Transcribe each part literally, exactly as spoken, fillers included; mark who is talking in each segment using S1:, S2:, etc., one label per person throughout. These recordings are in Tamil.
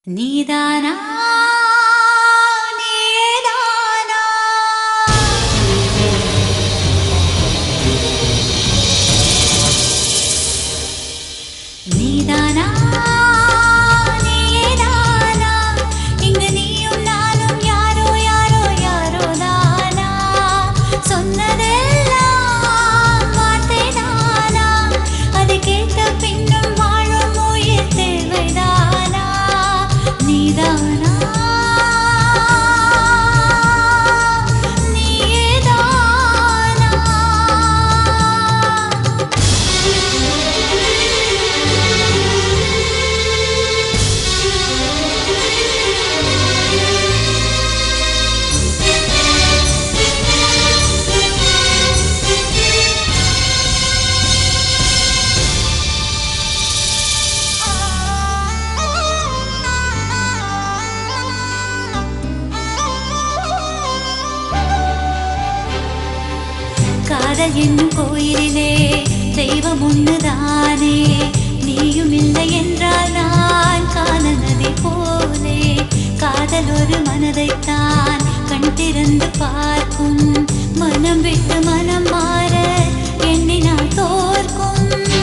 S1: நீதானா நீதானா நீதானா நீதானா இங்கு நீயும் நானும் யாரோ யாரோ யாரோ தானா சொன்னதெல்லாம் வார்த்தைதானா அது கேட்ட பின்னும் வாழும் உயிர் தேவைதானா நீதானா காதல் என்னும் கோயிலிலே தெய்வம் ஒன்றுதானே நீயும் இல்லை என்றால் நான் காணல் நதி போலே காதல் ஒரு மனதைத்தான் கண் திறந்து பார்க்கும் மனம் விட்டு மனம் மாற எண்ணினால் தோற்கும்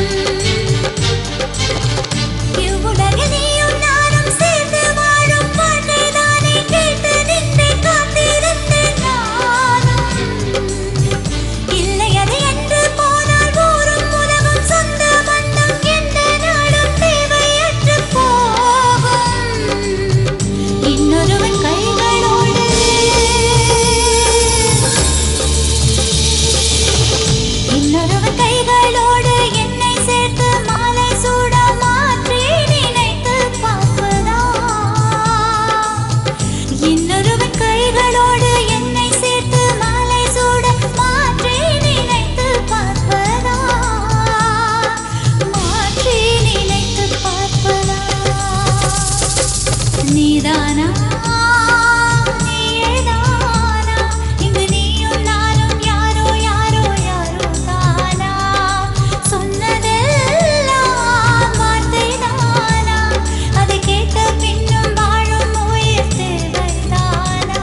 S1: இவ்வுலகில் நீயும் நானும் சேர்ந்து வாழும் வாழ்க்கைதானே கேட்டு நின்று காத்திருந்தேன் நானும் இல்லை அது என்று போனால் ஊரும் உலகம் சொந்த பந்தம் எந்த நாடும் தேவையற்று போகும் இன்னொருவன் கைகளோடு இன்னொருவன் கைகளோடு என்னை சேர்த்து மாலை சூட மாற்றி நினைத்து பார்ப்பதா இன்னொருவன் கைகளோடு என்னை சேர்த்து மாலை சூட மாற்றி நினைத்து பார்ப்பதா மாற்றி நினைத்து பார்ப்பதா நீதானா நீதானா இங்கு நீயும் நானும் யாரோ யாரோ யாரோ தானா சொன்னதெல்லாம் வார்த்தைதானா அதை கேட்ட பின்னும் வாழும் உயிர் தேவைதானா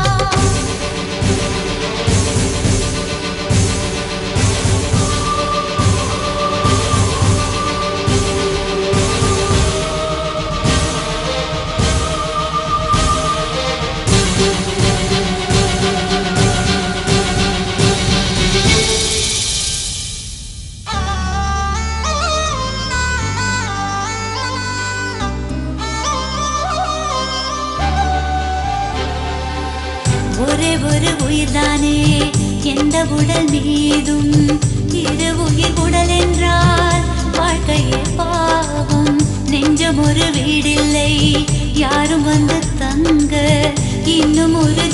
S1: ஒரே ஒரு உயிர்தானே எந்த உடல் மீதும் இரு உயிர் உடல் என்றால் வாழ்க்கையே பாவம் நெஞ்சம் ஒரு வீடில்லை யாரும் வந்து தங்க இன்னும் ஒரு